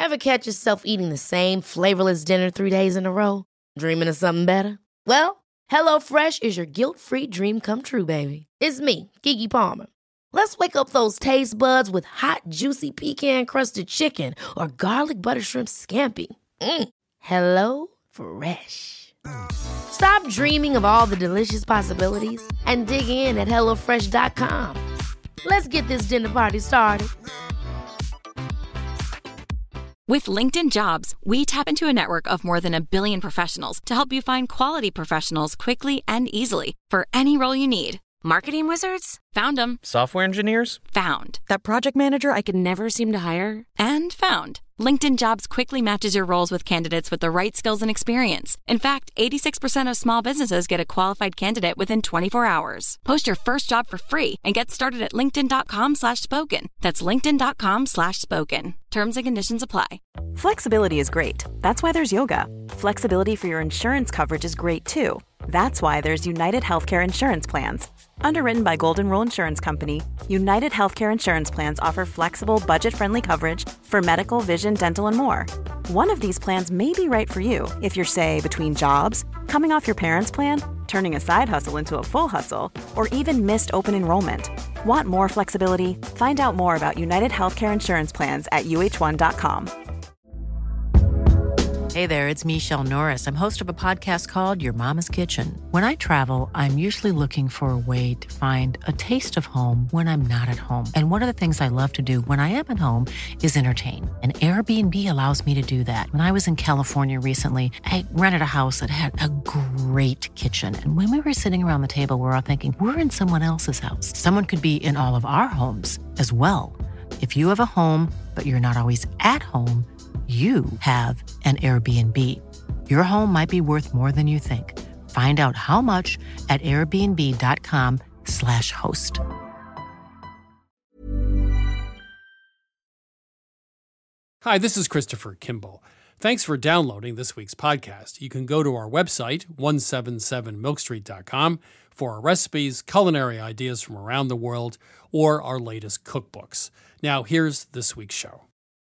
Ever catch yourself eating the same flavorless dinner 3 days in a row? Dreaming of something better? Well, HelloFresh is your guilt-free dream come true, baby. It's me, Keke Palmer. Let's wake up those taste buds with hot, juicy pecan-crusted chicken or garlic butter shrimp scampi. Hello Fresh. Stop dreaming of all the delicious possibilities and dig in at HelloFresh.com. Let's get this dinner party started. With LinkedIn Jobs, we tap into a network of more than 1 billion professionals to help you find quality professionals quickly and easily for any role you need. Marketing wizards? Found them. Software engineers? Found. That project manager I could never seem to hire? And found. LinkedIn Jobs quickly matches your roles with candidates with the right skills and experience. In fact, 86% of small businesses get a qualified candidate within 24 hours. Post your first job for free and get started at linkedin.com/spoken. That's linkedin.com/spoken. Terms and conditions apply. Flexibility is great. That's why there's yoga. Flexibility for your insurance coverage is great too. That's why there's United Healthcare Insurance Plans. Underwritten by Golden Rule Insurance Company, United Healthcare Insurance Plans offer flexible, budget-friendly coverage for medical, vision, dental, and more. One of these plans may be right for you if you're, say, between jobs, coming off your parents' plan, turning a side hustle into a full hustle, or even missed open enrollment. Want more flexibility? Find out more about United Healthcare Insurance Plans at uh1.com. Hey there, it's Michelle Norris. I'm host of a podcast called Your Mama's Kitchen. When I travel, I'm usually looking for a way to find a taste of home when I'm not at home. And one of the things I love to do when I am at home is entertain. And Airbnb allows me to do that. When I was in California recently, I rented a house that had a great kitchen. And when we were sitting around the table, we were all thinking, we're in someone else's house. Someone could be in all of our homes as well. If you have a home, but you're not always at home, you have an Airbnb. Your home might be worth more than you think. Find out how much at airbnb.com/host. Hi, this is Christopher Kimball. Thanks for downloading this week's podcast. You can go to our website, 177milkstreet.com, for our recipes, culinary ideas from around the world, or our latest cookbooks. Now, here's this week's show.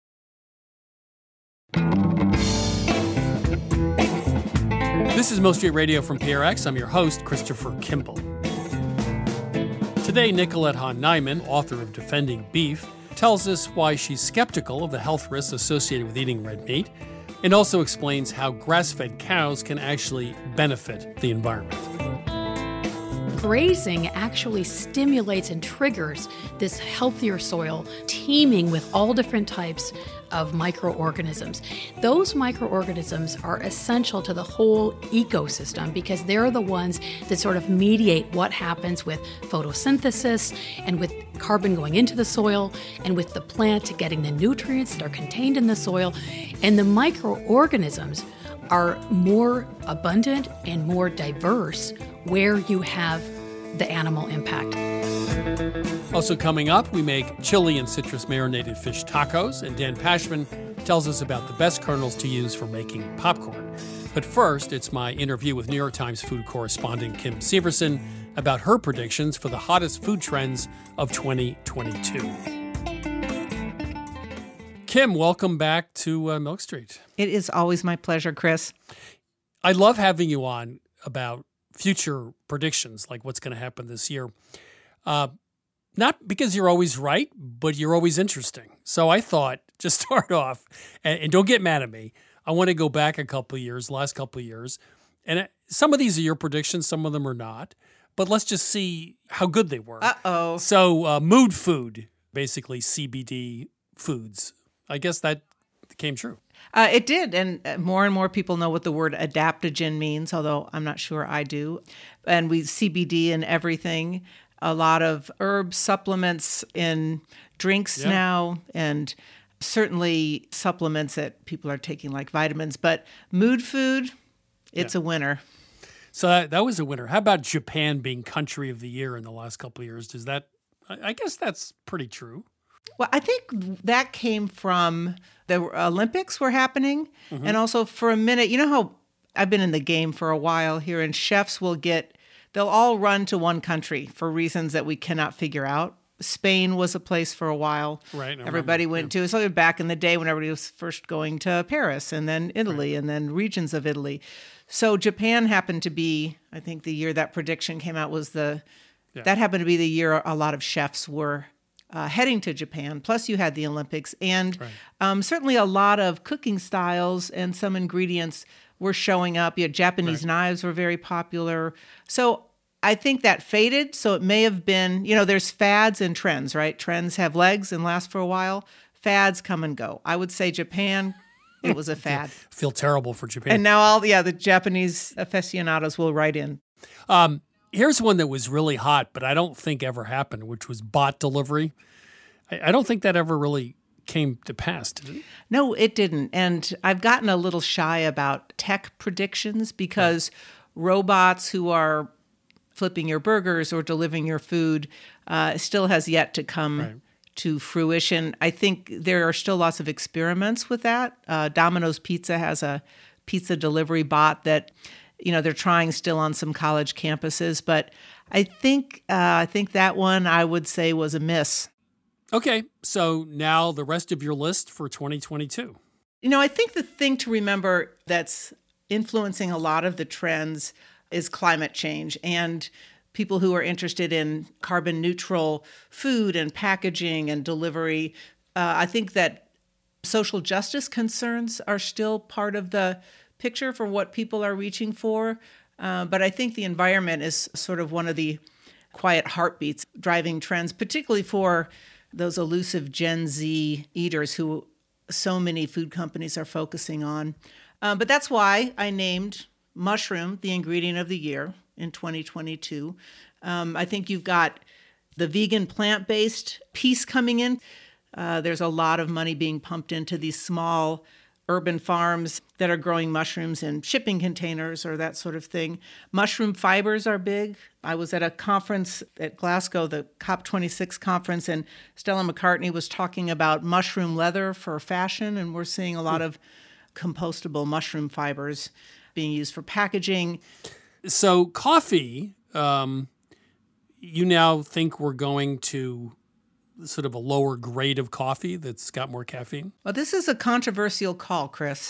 This is Milk Street Radio from PRX. I'm your host, Christopher Kimball. Today, Nicolette Hahn-Niman, author of Defending Beef, tells us why she's skeptical of the health risks associated with eating red meat, and also explains how grass-fed cows can actually benefit the environment. Grazing actually stimulates and triggers this healthier soil, teeming with all different types of microorganisms. Those microorganisms are essential to the whole ecosystem because they're the ones that sort of mediate what happens with photosynthesis and with carbon going into the soil and with the plant getting the nutrients that are contained in the soil. And the microorganisms are more abundant and more diverse where you have the animal impact. Also coming up, we make chili and citrus marinated fish tacos, and Dan Pashman tells us about the best kernels to use for making popcorn. But first, it's my interview with New York Times food correspondent Kim Severson about her predictions for the hottest food trends of 2022. Kim, welcome back to Milk Street. It is always my pleasure, Chris. I love having you on about future predictions, like what's going to happen this year. Not because you're always right, but you're always interesting. So I thought, just start off, and don't get mad at me. I want to go back a couple of years, last couple of years. And some of these are your predictions, some of them are not. But let's just see how good they were. Uh-oh. So mood food, basically CBD foods. I guess that came true. It did, and more people know what the word adaptogen means, although I'm not sure I do. And we CBD in everything, a lot of herb supplements in drinks now, and certainly supplements that people are taking like vitamins. But mood food, it's a winner. So that was a winner. How about Japan being country of the year in the last couple of years? Does that? I guess that's pretty true. Well, I think that came from the Olympics were happening. Mm-hmm. And also for a minute, you know how I've been in the game for a while here, and chefs they'll all run to one country for reasons that we cannot figure out. Spain was a place for a while. Right. Everybody went to. So back in the day when everybody was first going to Paris and then Italy and then regions of Italy. So Japan happened to be, I think the year that prediction came out was that happened to be the year a lot of chefs were heading to Japan. Plus you had the Olympics and certainly a lot of cooking styles and some ingredients were showing up. Japanese knives were very popular. So I think that faded. So it may have been, there's fads and trends, right? Trends have legs and last for a while. Fads come and go. I would say Japan, it was a fad. Feel terrible for Japan. And now the Japanese aficionados will write in. Here's one that was really hot, but I don't think ever happened, which was bot delivery. I don't think that ever really came to pass, did it? No, it didn't. And I've gotten a little shy about tech predictions because robots who are flipping your burgers or delivering your food still has yet to come to fruition. I think there are still lots of experiments with that. Domino's Pizza has a pizza delivery bot that, they're trying still on some college campuses. But I think that one I would say was a miss. Okay, so now the rest of your list for 2022. I think the thing to remember that's influencing a lot of the trends is climate change and people who are interested in carbon neutral food and packaging and delivery. I think that social justice concerns are still part of the picture for what people are reaching for. But I think the environment is sort of one of the quiet heartbeats driving trends, particularly for those elusive Gen Z eaters who so many food companies are focusing on. But that's why I named mushroom the ingredient of the year in 2022. I think you've got the vegan plant-based piece coming in. There's a lot of money being pumped into these small urban farms that are growing mushrooms in shipping containers or that sort of thing. Mushroom fibers are big. I was at a conference at Glasgow, the COP26 conference, and Stella McCartney was talking about mushroom leather for fashion, and we're seeing a lot of compostable mushroom fibers being used for packaging. So coffee, you now think we're going to sort of a lower grade of coffee that's got more caffeine? Well, this is a controversial call, Chris.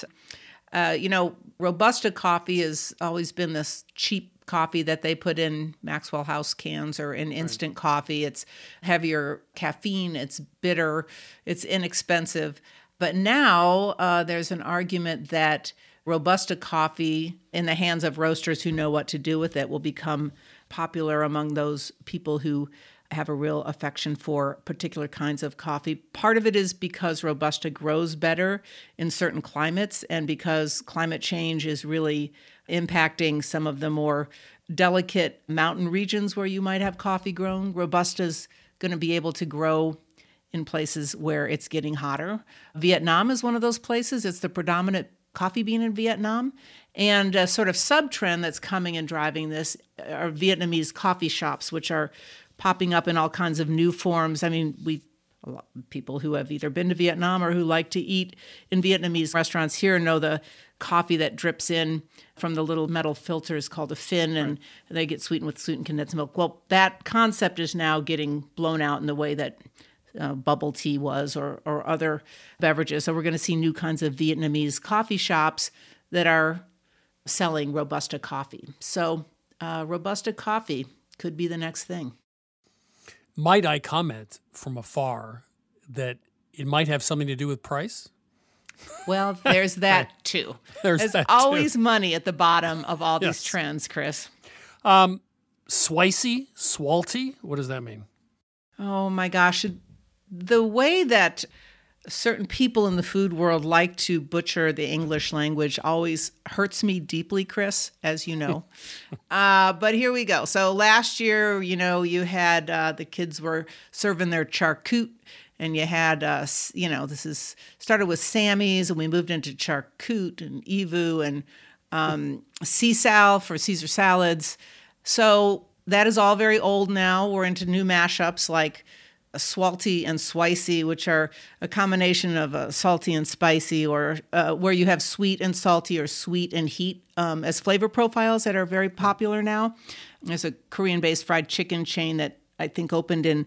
Robusta coffee has always been this cheap coffee that they put in Maxwell House cans or in instant coffee. It's heavier caffeine, it's bitter, it's inexpensive. But now there's an argument that Robusta coffee in the hands of roasters who know what to do with it will become popular among those people who have a real affection for particular kinds of coffee. Part of it is because Robusta grows better in certain climates and because climate change is really impacting some of the more delicate mountain regions where you might have coffee grown. Robusta's going to be able to grow in places where it's getting hotter. Vietnam is one of those places. It's the predominant coffee bean in Vietnam. And a sort of sub-trend that's coming and driving this are Vietnamese coffee shops, which are popping up in all kinds of new forms. I mean, a lot of people who have either been to Vietnam or who like to eat in Vietnamese restaurants here know the coffee that drips in from the little metal filters called a fin, and they get sweetened with sweetened condensed milk. Well, that concept is now getting blown out in the way that bubble tea was or other beverages. So we're going to see new kinds of Vietnamese coffee shops that are selling Robusta coffee. So Robusta coffee could be the next thing. Might I comment from afar that it might have something to do with price? Well, there's that too. There's always money at the bottom of all these trends, Chris. Swicy, swalty, what does that mean? Oh my gosh. The way that certain people in the food world like to butcher the English language always hurts me deeply, Chris, as you know. But here we go. So last year, you had the kids were serving their charcut, and you had, this started with Sammy's, and we moved into charcut and Evu and Sisal for Caesar salads. So that is all very old now. We're into new mashups like swalty and swicy, which are a combination of salty and spicy, or where you have sweet and salty or sweet and heat as flavor profiles that are very popular now. There's a Korean-based fried chicken chain that I think opened in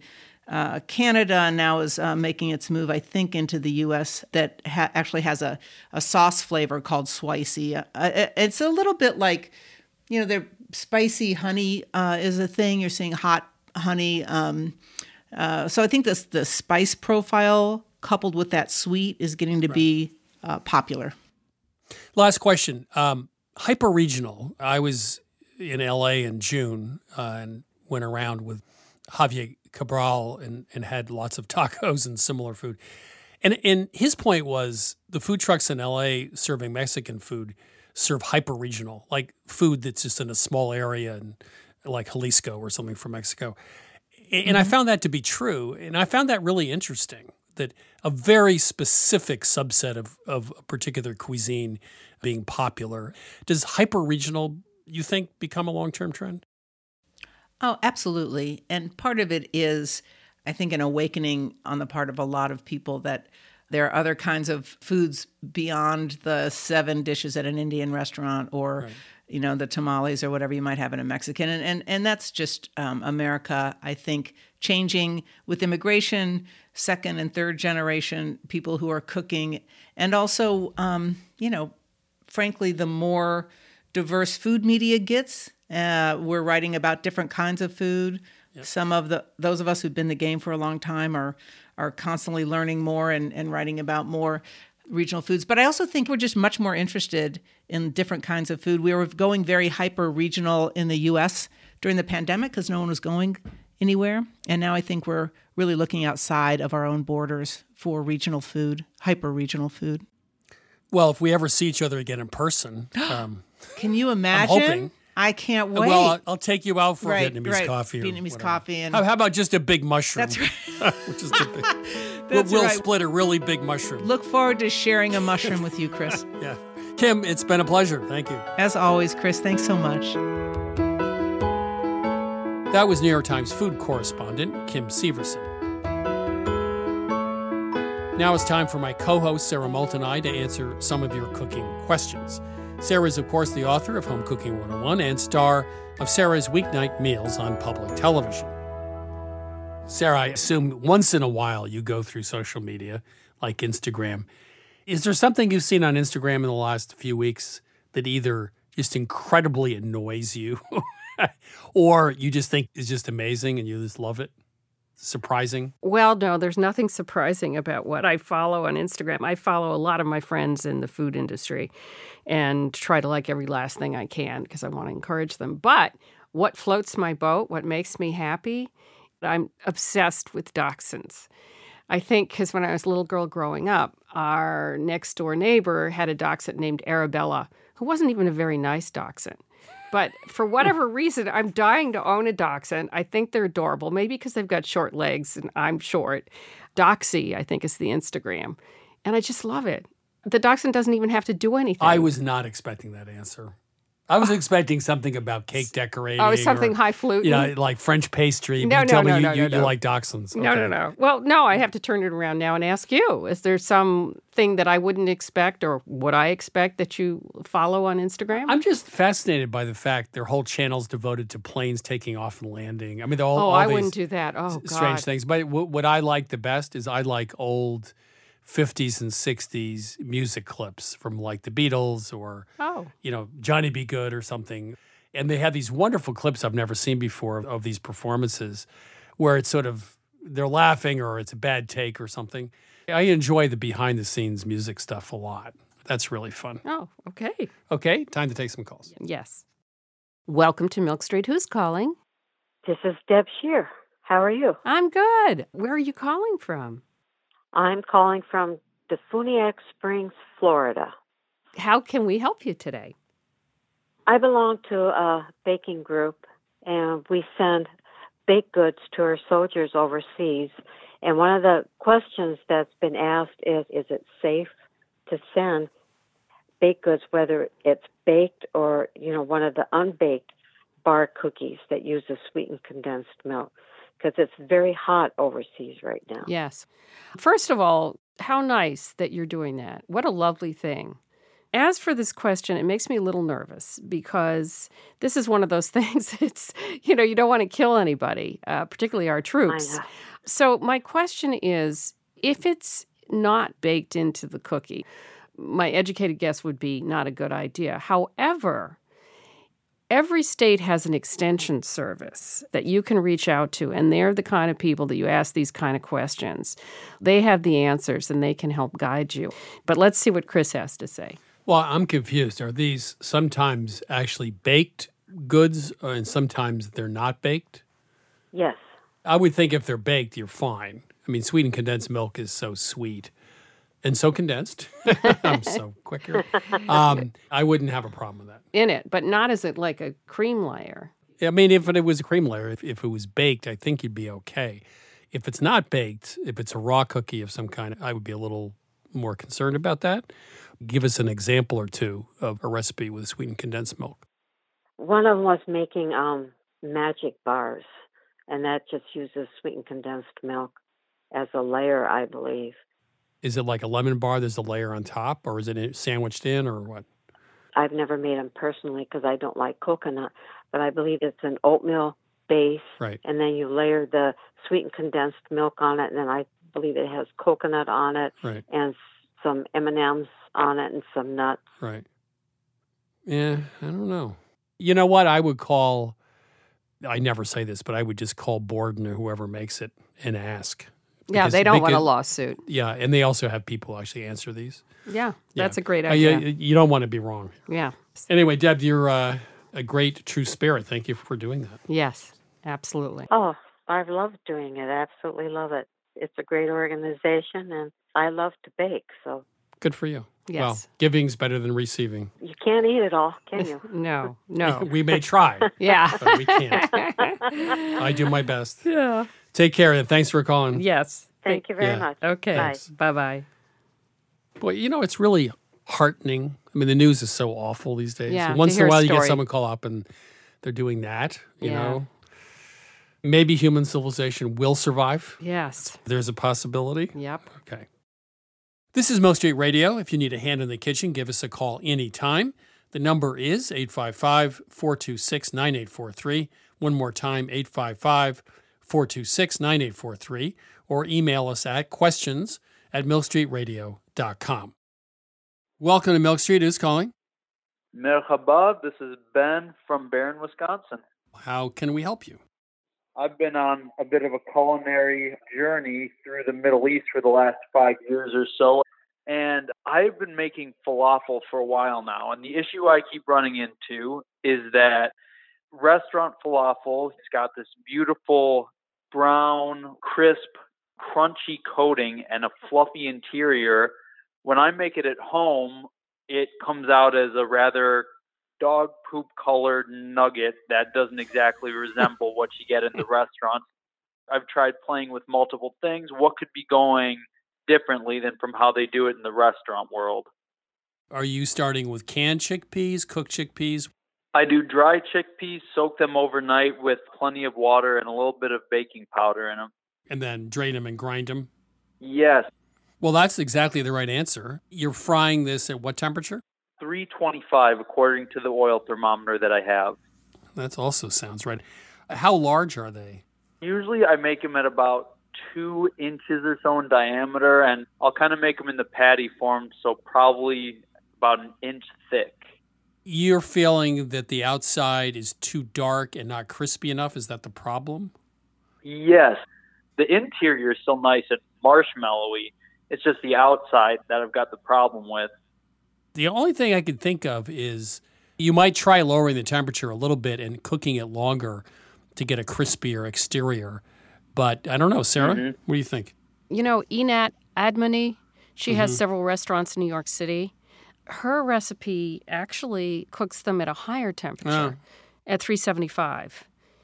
Canada now is making its move, I think, into the U.S. that actually has a sauce flavor called Spicy. It's a little bit like, their spicy honey is a thing. You're seeing hot honey. So I think the spice profile coupled with that sweet is getting to be popular. Last question. Hyper-regional. I was in L.A. in June and went around with Javier Cabral and had lots of tacos and similar food. And his point was the food trucks in L.A. serving Mexican food serve hyper-regional, like food that's just in a small area, and like Jalisco or something from Mexico. And I found that to be true. And I found that really interesting, that a very specific subset of a particular cuisine being popular. Does hyper-regional, you think, become a long-term trend? Oh, absolutely. And part of it is, I think, an awakening on the part of a lot of people that there are other kinds of foods beyond the 7 dishes at an Indian restaurant or, the tamales or whatever you might have in a Mexican. And that's just America, I think, changing with immigration, second and third generation people who are cooking. And also, frankly, the more diverse food media gets, we're writing about different kinds of food. Yep. Some of those of us who've been in the game for a long time are constantly learning more and writing about more regional foods. But I also think we're just much more interested in different kinds of food. We were going very hyper-regional in the U.S. during the pandemic because no one was going anywhere. And now I think we're really looking outside of our own borders for regional food, hyper-regional food. Well, if we ever see each other again in person. Can you imagine? I'm hoping. I can't wait. Well, I'll take you out for Vietnamese coffee. Vietnamese coffee. And how about just a big mushroom? That's right. Which is the big. We'll split a really big mushroom. Look forward to sharing a mushroom with you, Chris. Yeah. Kim, it's been a pleasure. Thank you. As always, Chris, thanks so much. That was New York Times food correspondent Kim Severson. Now it's time for my co-host Sarah Moulton and I to answer some of your cooking questions. Sarah is, of course, the author of Home Cooking 101 and star of Sarah's Weeknight Meals on public television. Sarah, I assume once in a while you go through social media, like Instagram. Is there something you've seen on Instagram in the last few weeks that either just incredibly annoys you or you just think is just amazing and you just love it? Surprising? Well, no, there's nothing surprising about what I follow on Instagram. I follow a lot of my friends in the food industry and try to like every last thing I can because I want to encourage them. But what floats my boat, what makes me happy, I'm obsessed with dachshunds. I think because when I was a little girl growing up, our next door neighbor had a dachshund named Arabella, who wasn't even a very nice dachshund. But for whatever reason, I'm dying to own a dachshund. I think they're adorable, maybe because they've got short legs and I'm short. Doxy, I think, is the Instagram. And I just love it. The dachshund doesn't even have to do anything. I was not expecting that answer. I was expecting something about cake decorating. Oh, something highfalutin. Like French pastry. No, you tell me no. you like dachshunds. Okay. No. Well, no, I have to turn it around now and ask you. Is there something that I wouldn't expect or would I expect that you follow on Instagram? I'm just fascinated by the fact their whole channel's devoted to planes taking off and landing. I mean, all I these wouldn't do that. Oh, God. Strange things. But what I like the best is I like old 50s and 60s music clips from like the Beatles or, Johnny B. Good or something. And they have these wonderful clips I've never seen before of these performances where it's sort of, they're laughing or it's a bad take or something. I enjoy the behind the scenes music stuff a lot. That's really fun. Oh, okay. Okay, time to take some calls. Yes. Welcome to Milk Street. Who's calling? This is Deb Shear. How are you? I'm good. Where are you calling from? I'm calling from Defuniak Springs, Florida. How can we help you today? I belong to a baking group, and we send baked goods to our soldiers overseas. And one of the questions that's been asked is it safe to send baked goods, whether it's baked or, one of the unbaked bar cookies that use a sweetened condensed milk? Because it's very hot overseas right now. Yes. First of all, how nice that you're doing that. What a lovely thing As for this question, it makes me a little nervous because this is one of those things, you don't want to kill anybody, particularly our troops. I know. So my question is, if it's not baked into the cookie, my educated guess would be not a good idea. However, every state has an extension service that you can reach out to, and they're the kind of people that you ask these kind of questions. They have the answers, and they can help guide you. But let's see what Chris has to say. Well, I'm confused. Are these sometimes actually baked goods and sometimes they're not baked? Yes. I would think if they're baked, you're fine. I mean, sweetened condensed milk is so sweet and so condensed. I'm so quicker. I wouldn't have a problem with that. In it, but not as like a cream layer. I mean, if it was a cream layer, if it was baked, I think you'd be okay. If it's not baked, if it's a raw cookie of some kind, I would be a little more concerned about that. Give us an example or two of a recipe with sweetened condensed milk. One of them was making magic bars, and that just uses sweetened condensed milk as a layer, I believe. Is it like a lemon bar? There's a layer on top, or is it sandwiched in, or what? I've never made them personally because I don't like coconut, but I believe it's an oatmeal base, Right. and then you layer the sweetened condensed milk on it, and then I believe it has coconut on it, Right. and some M&Ms on it and some nuts. Right. Yeah, I don't know. You know what? I would call, I never say this, but I would just call Borden or whoever makes it and ask. Yeah, Because they don't want a could- lawsuit. Yeah, and they also have people actually answer these. Yeah, Yeah. that's a great idea. You don't want to be wrong. Yeah. Anyway, Deb, you're a great true spirit. Thank you for doing that. Yes, absolutely. Oh, I've loved doing it. Absolutely love it. It's a great organization, and I love to bake, so Good for you. Yes. Well, giving's better than receiving. you can't eat it all, can you? No. We may try, Yeah. but we can't. I do my best. Yeah. Take care, and thanks for calling. Yes. Thank you very Yeah. much. Okay. Bye. Bye-bye. Boy, it's really heartening. I mean, the news is so awful these days. Yeah, And once to in a hear a while, you get story. someone call up and they're doing that, you Yeah. know. Maybe human civilization will survive. Yes. There's a possibility. Yep. Okay. This is Milk Street Radio. If you need a hand in the kitchen, give us a call anytime. The number is 855-426-9843. One more time, 855-426-9843. Or email us at questions@milkstreetradio.com. Welcome to Milk Street. Who's calling? Merhaba, this is Ben from Barron, Wisconsin. How can we help you? I've been on a bit of a culinary journey through the Middle East for the last 5 years or so, and I've been making falafel for a while now. And the issue I keep running into is that restaurant falafel, it's got this beautiful brown, crisp, crunchy coating and a fluffy interior. When I make it at home, it comes out as a rather dog poop colored nugget that doesn't exactly resemble what you get in the restaurants. I've tried playing with multiple things. What could be going differently than from how they do it in the restaurant world? Are you starting with canned chickpeas, cooked chickpeas? I do dry chickpeas, soak them overnight with plenty of water and a little bit of baking powder in them. And then drain them and grind them? Yes, Well, that's exactly the right answer. You're frying this at what temperature? 325 according to the oil thermometer that I have. That also sounds right. How large are they? Usually I make them at about 2 inches or so in diameter, and I'll kind of make them in the patty form, so probably about an inch thick. You're feeling that the outside is too dark and not crispy enough? Is that the problem? Yes, the interior is still nice and marshmallowy. It's just the outside that I've got the problem with. The only thing I could think of is you might try lowering the temperature a little bit and cooking it longer to get a crispier exterior. But I don't know, Sarah, what do you think? Enat Admony, she has several restaurants in New York City. Her recipe actually cooks them at a higher temperature, at 375.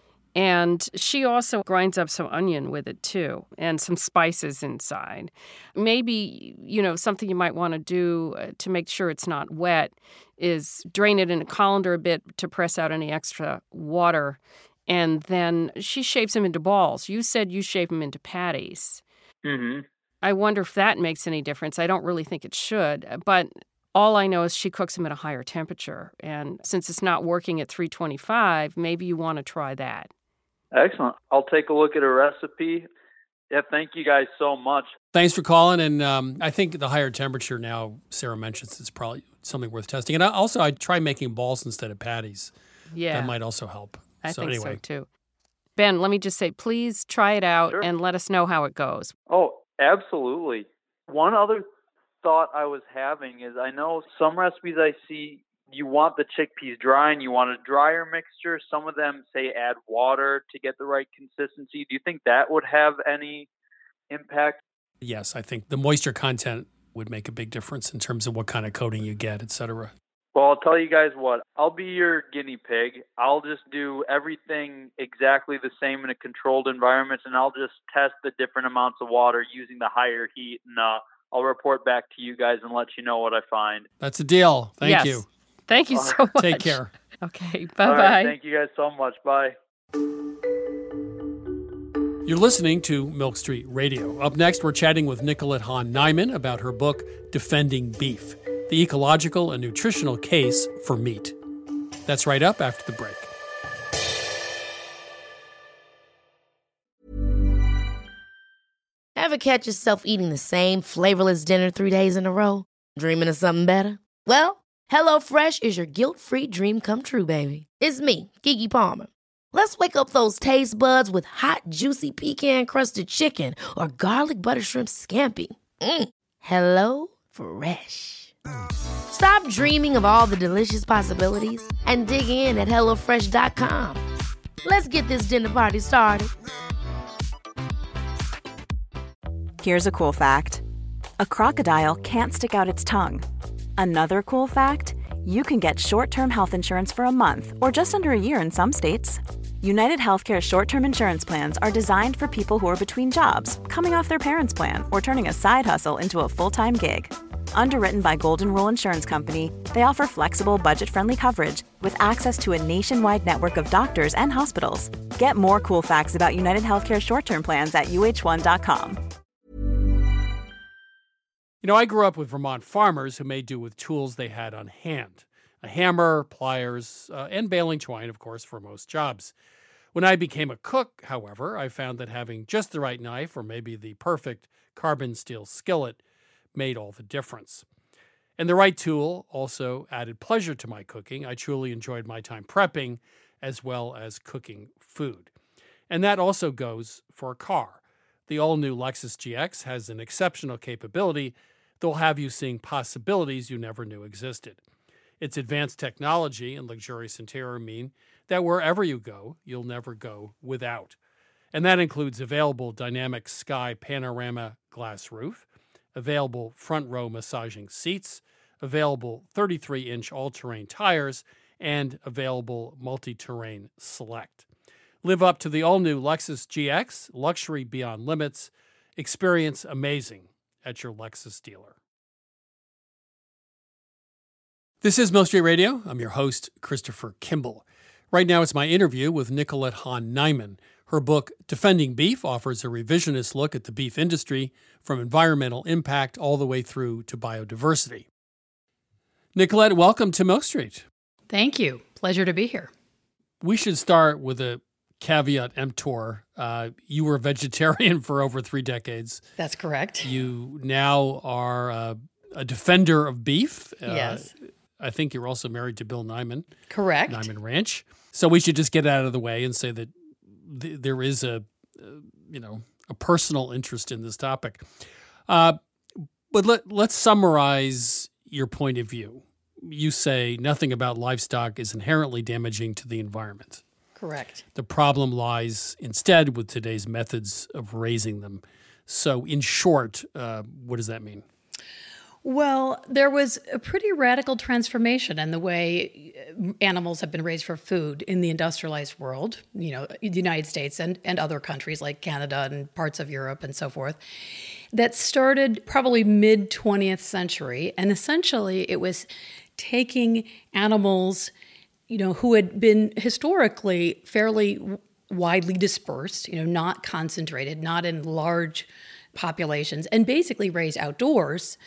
And she also grinds up some onion with it, too, and some spices inside. Maybe, something you might want to do to make sure it's not wet is drain it in a colander a bit to press out any extra water. And then she shapes them into balls. You said you shape them into patties. Mm-hmm. I wonder if that makes any difference. I don't really think it should. But All I know is she cooks them at a higher temperature. And since it's not working at 325, maybe you want to try that. Excellent. I'll take a look at a recipe. Yeah, thank you guys so much. Thanks for calling. And I think the higher temperature now, Sarah mentions, is probably something worth testing. And I try making balls instead of patties. Yeah. That might also help. I think so, too. Ben, let me just say, please try it out and let us know how it goes. Oh, absolutely. One other thought I was having is I know some recipes I see, you want the chickpeas dry and you want a drier mixture. Some of them say add water to get the right consistency. Do you think that would have any impact? Yes, I think the moisture content would make a big difference in terms of what kind of coating you get, et cetera. Well, I'll tell you guys what. I'll be your guinea pig. I'll just do everything exactly the same in a controlled environment, and I'll just test the different amounts of water using the higher heat, and I'll report back to you guys and let you know what I find. That's a deal. Thank you. Thank you so much. Take care. Okay, bye-bye. All right, thank you guys so much. Bye. You're listening to Milk Street Radio. Up next, we're chatting with Nicolette Hahn-Niman about her book, Defending Beef, the ecological and nutritional case for meat. That's right up after the break. Ever catch yourself eating the same flavorless dinner 3 days in a row? Dreaming of something better? Well, HelloFresh is your guilt-free dream come true, baby. It's me, Keke Palmer. Let's wake up those taste buds with hot, juicy pecan-crusted chicken or garlic butter shrimp scampi. HelloFresh. Stop dreaming of all the delicious possibilities and dig in at HelloFresh.com. Let's get this dinner party started. Here's a cool fact. A crocodile can't stick out its tongue. Another cool fact, you can get short-term health insurance for a month or just under a year in some states. United Healthcare short-term insurance plans are designed for people who are between jobs, coming off their parents' plan, or turning a side hustle into a full-time gig. Underwritten by Golden Rule Insurance Company, they offer flexible, budget-friendly coverage with access to a nationwide network of doctors and hospitals. Get more cool facts about United Healthcare short-term plans at uh1.com. You know, I grew up with Vermont farmers who made do with tools they had on hand. A hammer, pliers, and baling twine, of course, for most jobs. When I became a cook, however, I found that having just the right knife or maybe the perfect carbon steel skillet made all the difference. And the right tool also added pleasure to my cooking. I truly enjoyed my time prepping as well as cooking food. And that also goes for a car. The all-new Lexus GX has an exceptional capability that will have you seeing possibilities you never knew existed. Its advanced technology and luxurious interior mean that wherever you go, you'll never go without. And that includes available dynamic sky panorama glass roof, available front row massaging seats, available 33-inch all-terrain tires, and available multi-terrain select. Live up to the all-new Lexus GX, luxury beyond limits. Experience amazing at your Lexus dealer. This is Milk Street Radio. I'm your host, Christopher Kimball. Right now, it's my interview with Nicolette Hahn-Niman. Her book, Defending Beef, offers a revisionist look at the beef industry from environmental impact all the way through to biodiversity. Nicolette, welcome to Milk Street. Thank you. Pleasure to be here. We should start with a caveat emptor. You were a vegetarian for over 3 decades. That's correct. You now are a defender of beef. Yes. I think you're also married to Bill Niman. Correct. Niman Ranch. So we should just get out of the way and say that there is a personal interest in this topic. But let's summarize your point of view. You say nothing about livestock is inherently damaging to the environment. Correct. The problem lies instead with today's methods of raising them. So in short, what does that mean? Well, there was a pretty radical transformation in the way animals have been raised for food in the industrialized world, the United States and other countries like Canada and parts of Europe and so forth, that started probably mid-20th century. And essentially it was taking animals, who had been historically fairly widely dispersed, not concentrated, not in large populations, and basically raised outdoors,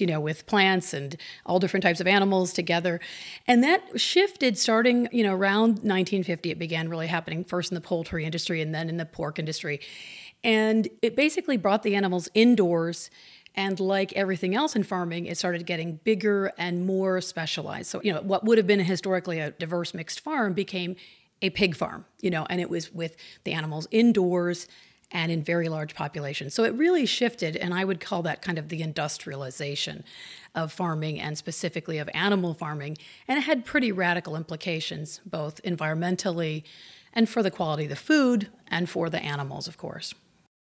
with plants and all different types of animals together. And that shifted starting, around 1950. It began really happening first in the poultry industry and then in the pork industry. And it basically brought the animals indoors. And like everything else in farming, it started getting bigger and more specialized. So, what would have been historically a diverse mixed farm became a pig farm, and it was with the animals indoors and in very large populations. So it really shifted, and I would call that kind of the industrialization of farming and specifically of animal farming. And it had pretty radical implications, both environmentally and for the quality of the food and for the animals, of course.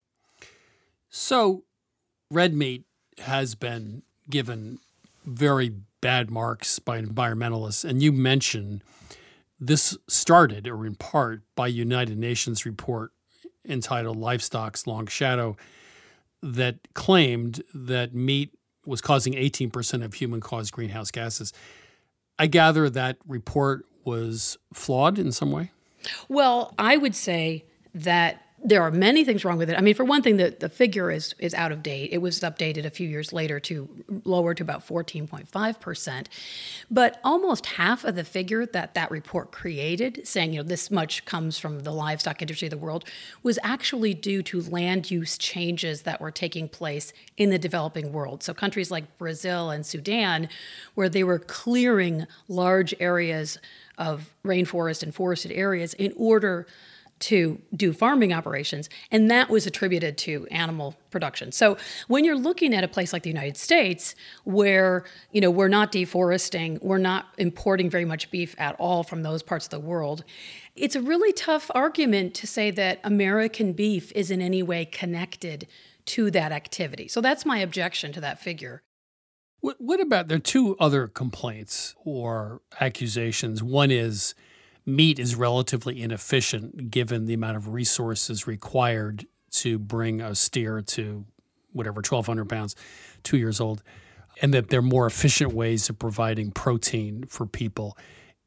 So red meat has been given very bad marks by environmentalists, and you mentioned this started, or in part, by United Nations report entitled Livestock's Long Shadow that claimed that meat was causing 18% of human-caused greenhouse gases. I gather that report was flawed in some way? Well, I would say that there are many things wrong with it. I mean, for one thing, the figure is out of date. It was updated a few years later to lower to about 14.5%. But almost half of the figure that report created, saying, this much comes from the livestock industry of the world, was actually due to land use changes that were taking place in the developing world. So countries like Brazil and Sudan, where they were clearing large areas of rainforest and forested areas in order to do farming operations, and that was attributed to animal production. So when you're looking at a place like the United States, where we're not deforesting, we're not importing very much beef at all from those parts of the world, it's a really tough argument to say that American beef is in any way connected to that activity. So that's my objection to that figure. What about, there are two other complaints or accusations. One is meat is relatively inefficient given the amount of resources required to bring a steer to whatever, 1,200 pounds, 2 years old, and that there are more efficient ways of providing protein for people.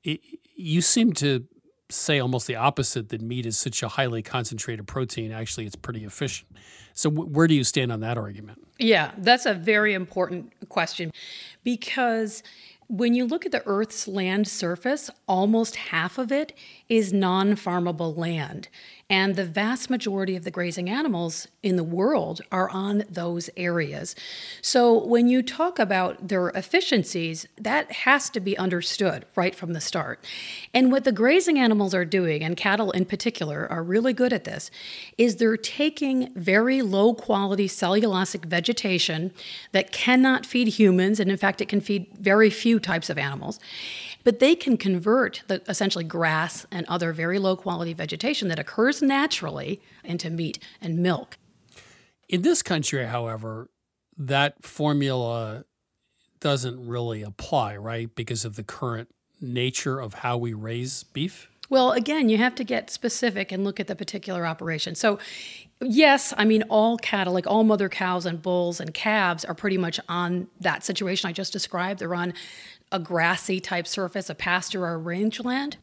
You seem to say almost the opposite, that meat is such a highly concentrated protein. Actually, it's pretty efficient. So where do you stand on that argument? Yeah, that's a very important question, because when you look at the Earth's land surface, almost half of it is non-farmable land. And the vast majority of the grazing animals in the world are on those areas. So when you talk about their efficiencies, that has to be understood right from the start. And what the grazing animals are doing, and cattle in particular are really good at this, is they're taking very low quality cellulosic vegetation that cannot feed humans, and in fact it can feed very few types of animals. But they can convert the essentially grass and other very low-quality vegetation that occurs naturally into meat and milk. In this country, however, that formula doesn't really apply, right, because of the current nature of how we raise beef? Well, again, you have to get specific and look at the particular operation. So, yes, I mean, all cattle, like all mother cows and bulls and calves, are pretty much on that situation I just described. They're on a grassy type surface, a pasture or a rangeland.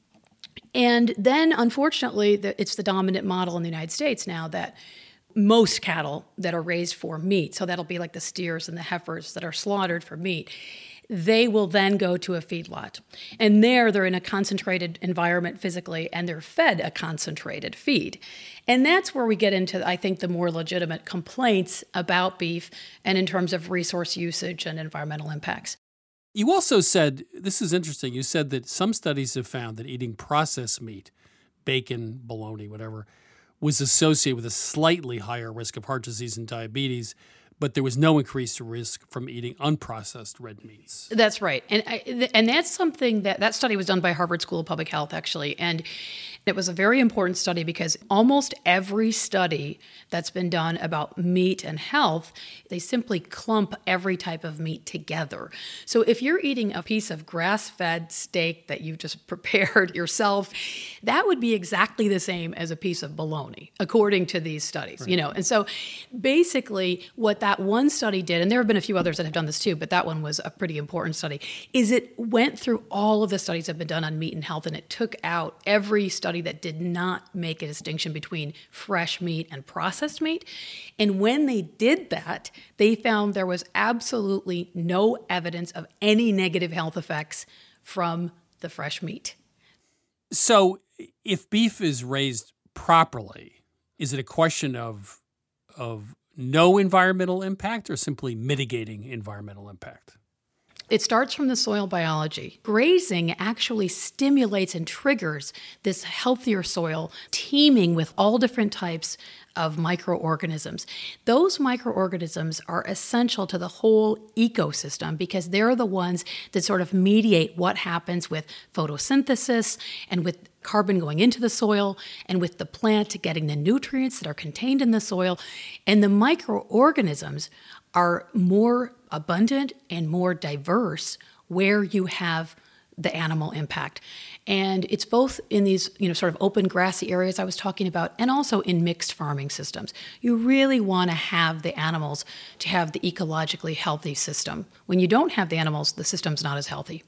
And then, unfortunately, it's the dominant model in the United States now that most cattle that are raised for meat, so that'll be like the steers and the heifers that are slaughtered for meat, they will then go to a feedlot. And there they're in a concentrated environment physically, and they're fed a concentrated feed. And that's where we get into, I think, the more legitimate complaints about beef and in terms of resource usage and environmental impacts. You also said, this is interesting, you said that some studies have found that eating processed meat, bacon, bologna, whatever, was associated with a slightly higher risk of heart disease and diabetes, but there was no increased risk from eating unprocessed red meats. That's right. And that's something that study was done by Harvard School of Public Health, actually. And it was a very important study because almost every study that's been done about meat and health, they simply clump every type of meat together. So if you're eating a piece of grass-fed steak that you've just prepared yourself, that would be exactly the same as a piece of bologna, according to these studies. Right. And so basically what that one study did, and there have been a few others that have done this too, but that one was a pretty important study, is it went through all of the studies that have been done on meat and health, and it took out every study study that did not make a distinction between fresh meat and processed meat. And when they did that, they found there was absolutely no evidence of any negative health effects from the fresh meat. So if beef is raised properly, is it a question of no environmental impact or simply mitigating environmental impact? It starts from the soil biology. Grazing actually stimulates and triggers this healthier soil, teeming with all different types of microorganisms. Those microorganisms are essential to the whole ecosystem because they're the ones that sort of mediate what happens with photosynthesis and with carbon going into the soil and with the plant getting the nutrients that are contained in the soil. And the microorganisms are more abundant and more diverse where you have the animal impact. And it's both in these, sort of open grassy areas I was talking about, and also in mixed farming systems. You really want to have the animals to have the ecologically healthy system. When you don't have the animals, the system's not as healthy.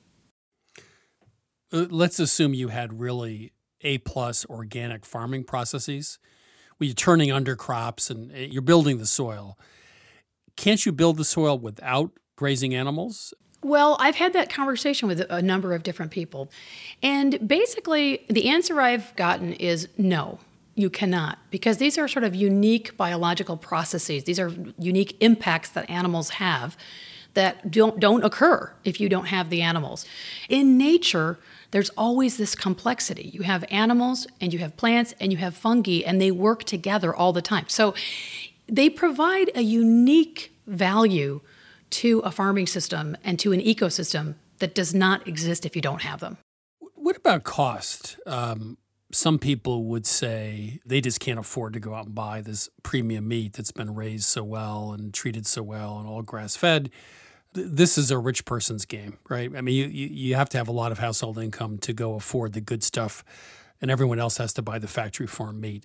Let's assume you had really A-plus organic farming processes where you're turning under crops and you're building the soil. Can't you build the soil without grazing animals? Well, I've had that conversation with a number of different people. And basically, the answer I've gotten is no, you cannot. Because these are sort of unique biological processes. These are unique impacts that animals have that don't occur if you don't have the animals. In nature, there's always this complexity. You have animals, and you have plants, and you have fungi, and they work together all the time. So they provide a unique value to a farming system and to an ecosystem that does not exist if you don't have them. What about cost? Some people would say they just can't afford to go out and buy this premium meat that's been raised so well and treated so well and all grass-fed. This is a rich person's game, right? I mean, you have to have a lot of household income to go afford the good stuff, and everyone else has to buy the factory farm meat.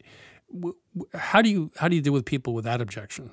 How do you deal with people with that objection?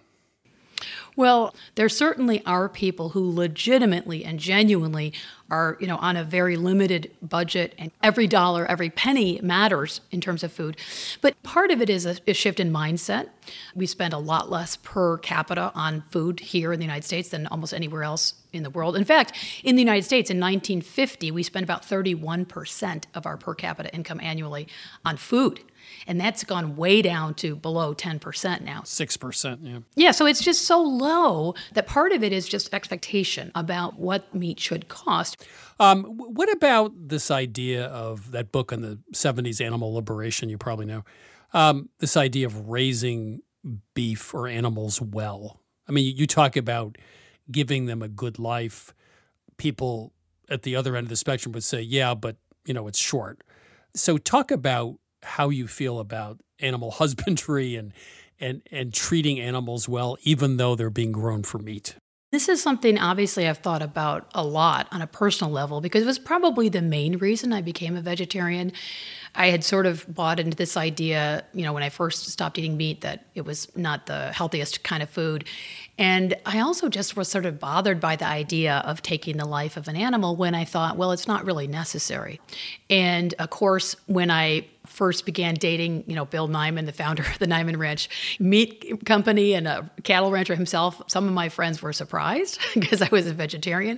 Well, there certainly are people who legitimately and genuinely are, on a very limited budget, and every dollar, every penny matters in terms of food. But part of it is a shift in mindset. We spend a lot less per capita on food here in the United States than almost anywhere else in the world. In fact, in the United States in 1950, we spent about 31% of our per capita income annually on food. And that's gone way down to below 10% now. 6%, yeah. Yeah, so it's just so low that part of it is just expectation about what meat should cost. What about this idea of that book on the 70s, Animal Liberation, you probably know, this idea of raising beef or animals well? I mean, you talk about giving them a good life. People at the other end of the spectrum would say, yeah, but, it's short. So talk about how you feel about animal husbandry and treating animals well, even though they're being grown for meat. This is something obviously I've thought about a lot on a personal level because it was probably the main reason I became a vegetarian. I had sort of bought into this idea, when I first stopped eating meat, that it was not the healthiest kind of food. And I also just was sort of bothered by the idea of taking the life of an animal when I thought, well, it's not really necessary. And of course, when I first began dating, Bill Nyman, the founder of the Nyman Ranch Meat Company and a cattle rancher himself, some of my friends were surprised because I was a vegetarian.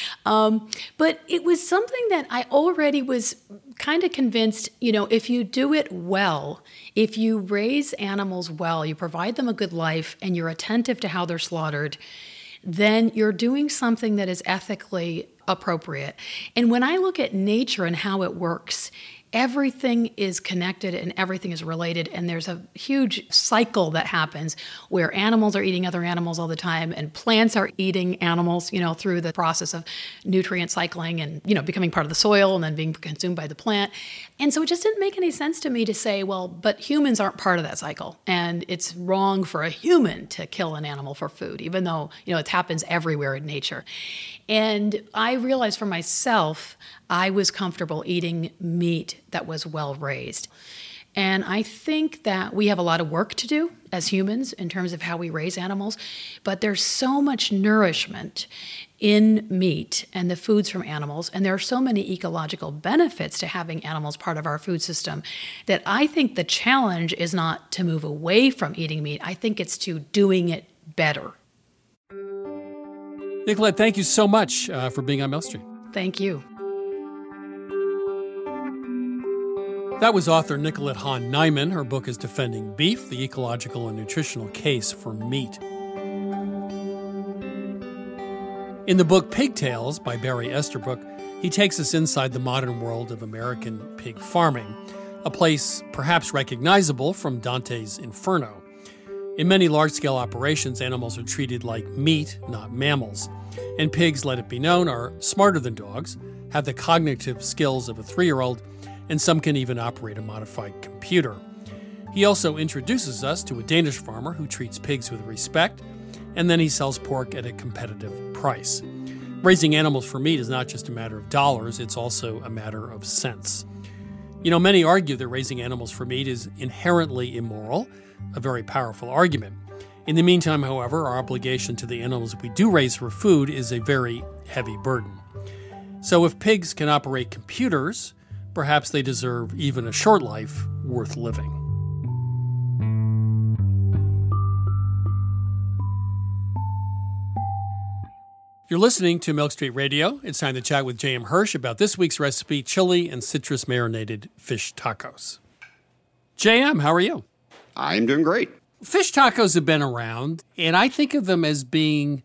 But it was something that I already was kind of convinced, if you do it well, if you raise animals well, you provide them a good life, and you're attentive to how they're slaughtered, then you're doing something that is ethically appropriate. And when I look at nature and how it works, everything is connected and everything is related, and there's a huge cycle that happens where animals are eating other animals all the time and plants are eating animals, through the process of nutrient cycling and, becoming part of the soil and then being consumed by the plant. And so it just didn't make any sense to me to say, well, but humans aren't part of that cycle, and it's wrong for a human to kill an animal for food, even though, it happens everywhere in nature. And I realized for myself, I was comfortable eating meat that was well raised. And I think that we have a lot of work to do as humans in terms of how we raise animals, but there's so much nourishment in meat and the foods from animals, and there are so many ecological benefits to having animals part of our food system that I think the challenge is not to move away from eating meat. I think it's to doing it better. Nicolette, thank you so much for being on Milk Street. Thank you. That was author Nicolette Hahn Nyman. Her book is Defending Beef, the Ecological and Nutritional Case for Meat. In the book Pigtails by Barry Estabrook, he takes us inside the modern world of American pig farming, a place perhaps recognizable from Dante's Inferno. In many large-scale operations, animals are treated like meat, not mammals. And pigs, let it be known, are smarter than dogs, have the cognitive skills of a 3-year-old, and some can even operate a modified computer. He also introduces us to a Danish farmer who treats pigs with respect, and then he sells pork at a competitive price. Raising animals for meat is not just a matter of dollars, it's also a matter of sense. You know, many argue that raising animals for meat is inherently immoral, a very powerful argument. In the meantime, however, our obligation to the animals we do raise for food is a very heavy burden. So if pigs can operate computers, perhaps they deserve even a short life worth living. You're listening to Milk Street Radio. It's time to chat with J.M. Hirsch about this week's recipe, chili and citrus marinated fish tacos. J.M., how are you? I'm doing great. Fish tacos have been around, and I think of them as being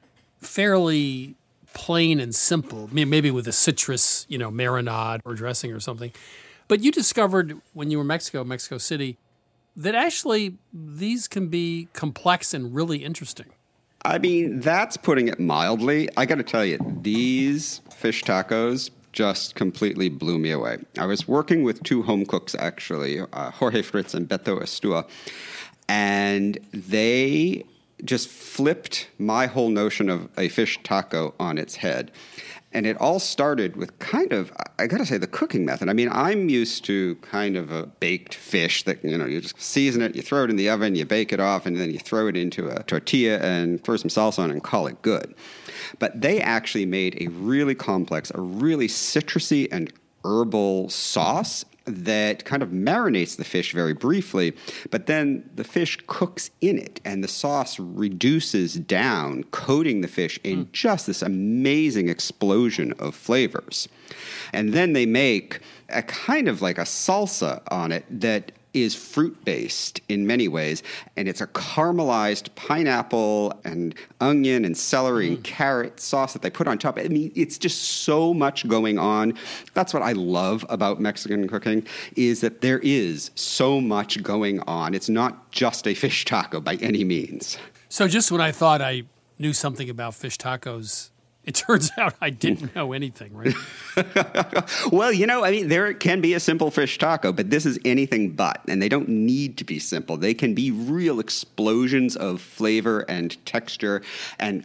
fairly plain and simple, maybe with a citrus, marinade or dressing or something. But you discovered when you were in Mexico City, that actually these can be complex and really interesting. I mean, that's putting it mildly. I got to tell you, these fish tacos just completely blew me away. I was working with 2 home cooks, actually, Jorge Fritz and Beto Estua, and they just flipped my whole notion of a fish taco on its head. And it all started with kind of, I got to say, the cooking method. I mean, I'm used to kind of a baked fish that, you just season it, you throw it in the oven, you bake it off, and then you throw it into a tortilla and throw some salsa on it and call it good. But they actually made a really complex, a really citrusy and herbal sauce that kind of marinates the fish very briefly, but then the fish cooks in it, and the sauce reduces down, coating the fish in just this amazing explosion of flavors. And then they make a kind of like a salsa on it that is fruit-based in many ways, and it's a caramelized pineapple and onion and celery and carrot sauce that they put on top. I mean, it's just so much going on. That's what I love about Mexican cooking, is that there is so much going on. It's not just a fish taco by any means. So just when I thought I knew something about fish tacos, it turns out I didn't know anything, right? Well, there can be a simple fish taco, but this is anything but. And they don't need to be simple. They can be real explosions of flavor and texture. And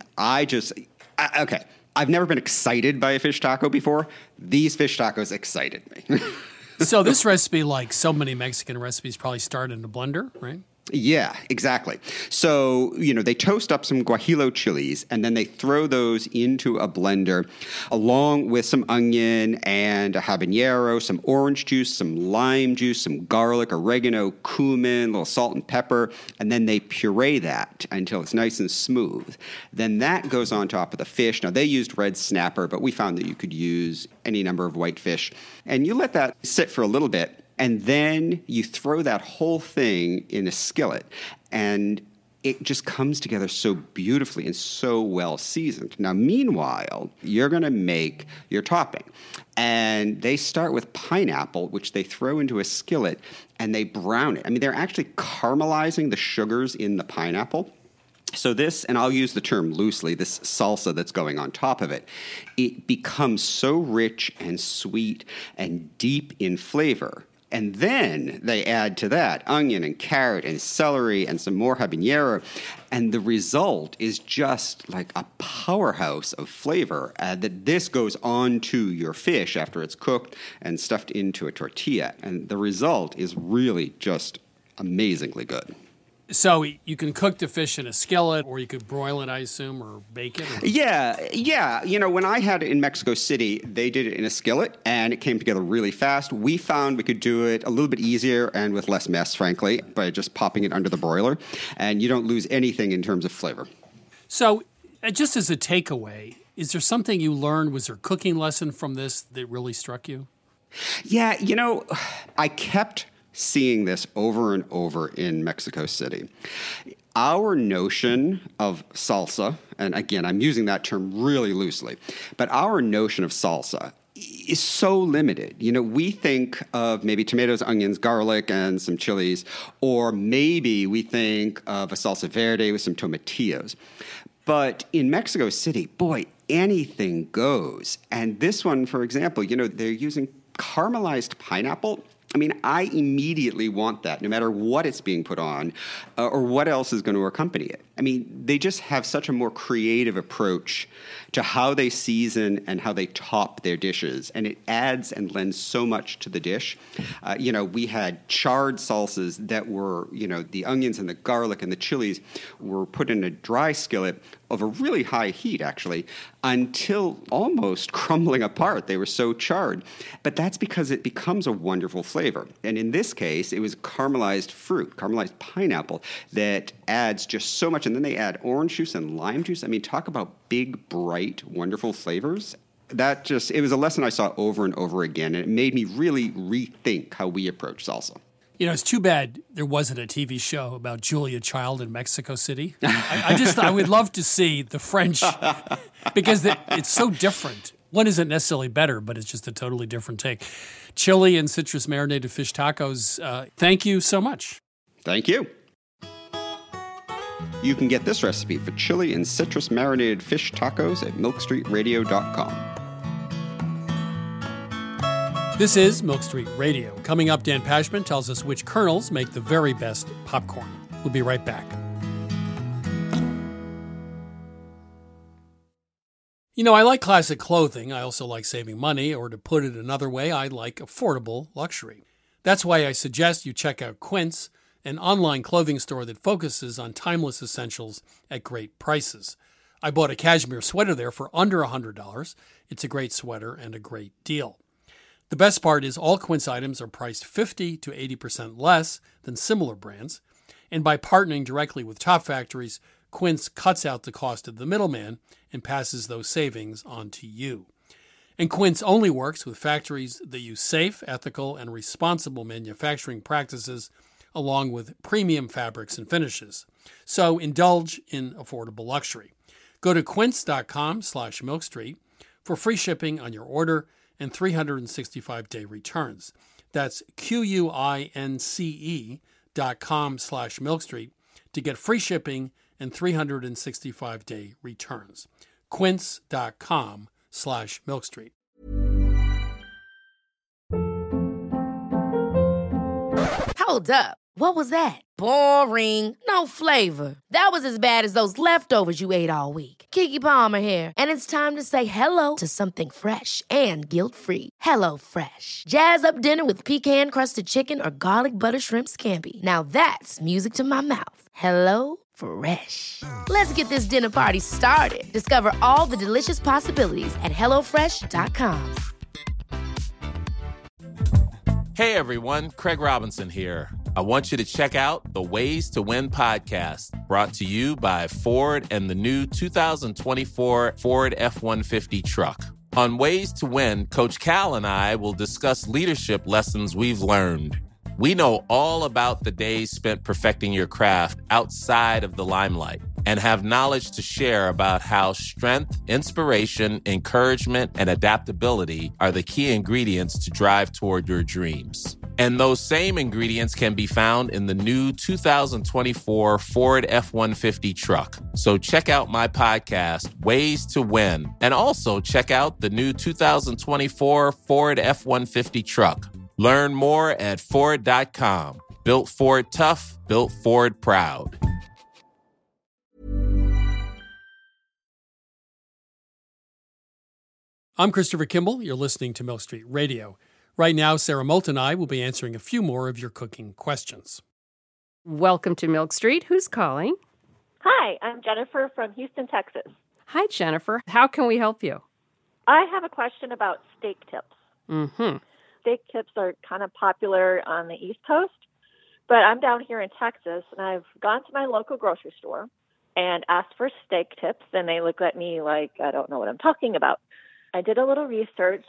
I've never been excited by a fish taco before. These fish tacos excited me. So this recipe, like so many Mexican recipes, probably start in a blender, right? Yeah, exactly. So, they toast up some guajillo chilies, and then they throw those into a blender along with some onion and a habanero, some orange juice, some lime juice, some garlic, oregano, cumin, a little salt and pepper, and then they puree that until it's nice and smooth. Then that goes on top of the fish. Now, they used red snapper, but we found that you could use any number of white fish. And you let that sit for a little bit, and then you throw that whole thing in a skillet, and it just comes together so beautifully and so well seasoned. Now, meanwhile, you're going to make your topping. And they start with pineapple, which they throw into a skillet, and they brown it. I mean, they're actually caramelizing the sugars in the pineapple. So this, and I'll use the term loosely, this salsa that's going on top of it, it becomes so rich and sweet and deep in flavor. And then they add to that onion and carrot and celery and some more habanero. And the result is just like a powerhouse of flavor that this goes onto your fish after it's cooked and stuffed into a tortilla. And the result is really just amazingly good. So you can cook the fish in a skillet, or you could broil it, I assume, or bake it? Or... Yeah. You know, when I had it in Mexico City, they did it in a skillet, and it came together really fast. We found we could do it a little bit easier and with less mess, frankly, by just popping it under the broiler, and you don't lose anything in terms of flavor. So just as a takeaway, is there something you learned? Was there a cooking lesson from this that really struck you? Yeah, you know, I kept seeing this over and over in Mexico City. Our notion of salsa, and again, I'm using that term really loosely, but our notion of salsa is so limited. You know, we think of maybe tomatoes, onions, garlic, and some chilies, or maybe we think of a salsa verde with some tomatillos. But in Mexico City, boy, anything goes. And this one, for example, you know, they're using caramelized pineapple. I mean, I immediately want that, no matter what it's being put on or what else is going to accompany it. I mean, they just have such a more creative approach to how they season and how they top their dishes, and it adds and lends so much to the dish. You know, we had charred salsas that were, you know, the onions and the garlic and the chilies were put in a dry skillet over really high heat, actually, until almost crumbling apart. They were so charred. But that's because it becomes a wonderful flavor. And in this case, it was caramelized fruit, caramelized pineapple, that adds just so much. And then they add orange juice and lime juice. I mean, talk about big, bright, wonderful flavors. It was a lesson I saw over and over again, and it made me really rethink how we approach salsa. You know, it's too bad there wasn't a TV show about Julia Child in Mexico City. I would love to see the French, because it's so different. One isn't necessarily better, but it's just a totally different take. Chili and citrus marinated fish tacos, thank you so much. Thank you. You can get this recipe for chili and citrus marinated fish tacos at milkstreetradio.com. This is Milk Street Radio. Coming up, Dan Pashman tells us which kernels make the very best popcorn. We'll be right back. You know, I like classic clothing. I also like saving money, or to put it another way, I like affordable luxury. That's why I suggest you check out Quince, an online clothing store that focuses on timeless essentials at great prices. I bought a cashmere sweater there for under $100. It's a great sweater and a great deal. The best part is all Quince items are priced 50 to 80% less than similar brands, and by partnering directly with top factories, Quince cuts out the cost of the middleman and passes those savings on to you. And Quince only works with factories that use safe, ethical, and responsible manufacturing practices, along with premium fabrics and finishes. So indulge in affordable luxury. Go to quince.com/milkstreet for free shipping on your order and 365-day returns. That's QUINCE.com/milkstreet to get free shipping and 365-day returns. Quince.com/milkstreet. Hold up. What was that? Boring. No flavor. That was as bad as those leftovers you ate all week. Keke Palmer here, and it's time to say hello to something fresh and guilt-free. Hello Fresh. Jazz up dinner with pecan-crusted chicken or garlic butter shrimp scampi. Now that's music to my mouth. Hello Fresh. Let's get this dinner party started. Discover all the delicious possibilities at HelloFresh.com. Hey everyone, Craig Robinson here. I want you to check out the Ways to Win podcast, brought to you by Ford and the new 2024 Ford F-150 truck. On Ways to Win, Coach Cal and I will discuss leadership lessons we've learned. We know all about the days spent perfecting your craft outside of the limelight and have knowledge to share about how strength, inspiration, encouragement, and adaptability are the key ingredients to drive toward your dreams. And those same ingredients can be found in the new 2024 Ford F-150 truck. So check out my podcast, Ways to Win, and also check out the new 2024 Ford F-150 truck. Learn more at Ford.com. Built Ford tough, built Ford proud. I'm Christopher Kimball. You're listening to Milk Street Radio. Right now, Sarah Moult and I will be answering a few more of your cooking questions. Welcome to Milk Street. Who's calling? Hi, I'm Jennifer from Houston, Texas. Hi, Jennifer. How can we help you? I have a question about steak tips. Mm-hmm. Steak tips are kind of popular on the East Coast, but I'm down here in Texas, and I've gone to my local grocery store and asked for steak tips, and they look at me like I don't know what I'm talking about. I did a little research,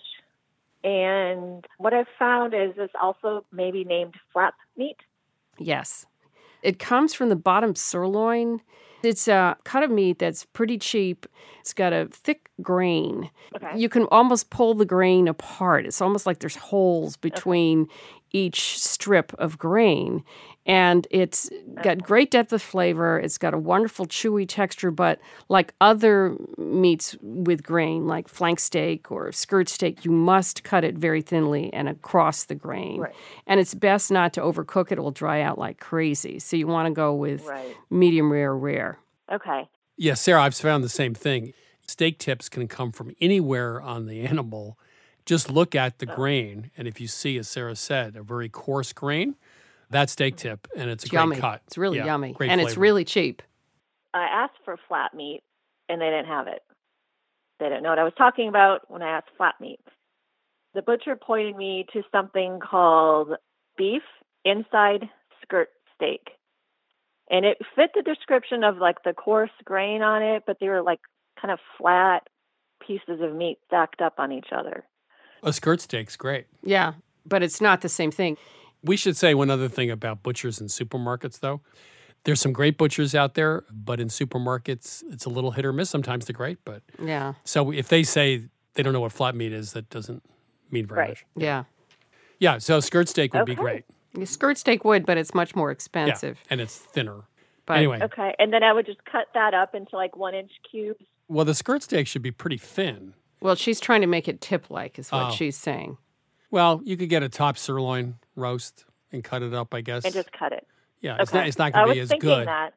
and what I've found is it's also maybe named flap meat. Yes. It comes from the bottom sirloin. It's a cut of meat that's pretty cheap. It's got a thick grain. Okay. You can almost pull the grain apart. It's almost like there's holes between each strip of grain. And it's got great depth of flavor. It's got a wonderful chewy texture, but like other meats with grain, like flank steak or skirt steak, you must cut it very thinly and across the grain. Right. And it's best not to overcook it. It will dry out like crazy. So you want to go with medium rare. Okay. Yeah, Sarah, I've found the same thing. Steak tips can come from anywhere on the animal. Just look at the grain, and if you see, as Sarah said, a very coarse grain, that's steak tip, and it's a yummy. great cut. It's really yummy, great and flavor. it's really cheap. I asked for flat meat, and they didn't have it. They didn't know what I was talking about when I asked flat meat. The butcher pointed me to something called beef inside skirt steak. And it fit the description of like the coarse grain on it, but they were like kind of flat pieces of meat stacked up on each other. A skirt steak's great. Yeah, but it's not the same thing. We should say one other thing about butchers in supermarkets, though. There's some great butchers out there, but in supermarkets, it's a little hit or miss. Sometimes they're great, but yeah. So if they say they don't know what flat meat is, that doesn't mean very much. Yeah. Yeah, so skirt steak would be great. The skirt steak would, but it's much more expensive. Yeah, and it's thinner. But anyway. Okay, and then I would just cut that up into like 1-inch cubes. Well, the skirt steak should be pretty thin. Well, she's trying to make it tip-like is what she's saying. Well, you could get a top sirloin roast and cut it up, I guess. And just cut it. Yeah, Okay. it's not going to be as good. I was thinking that.